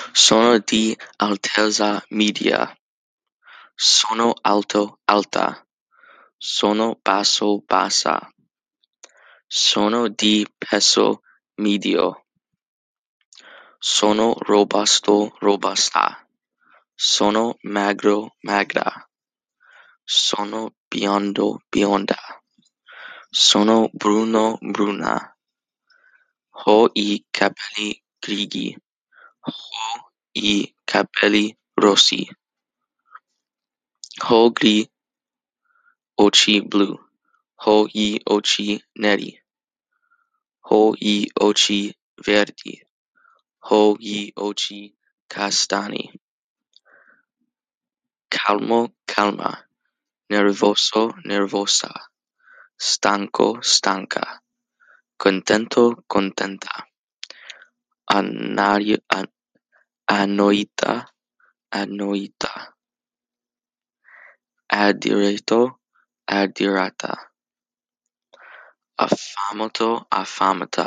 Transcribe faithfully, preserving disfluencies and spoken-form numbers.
Sono di altezza media. Sono alto alta. Sono basso bassa. Sono di peso medio. Sono robusto robusta. Sono magro magra. Sono biondo bionda. Sono bruno bruna. Ho i capelli grigi. Ho i capelli rossi. Ho gli occhi blu. Ho gli occhi neri. Ho gli occhi verdi. Ho gli occhi castani. Calmo calma. Nervoso nervosa. Stanco stanca. Contento contenta. Anari- an- Annoita annoita. Adirato adirata. Affamato affamata.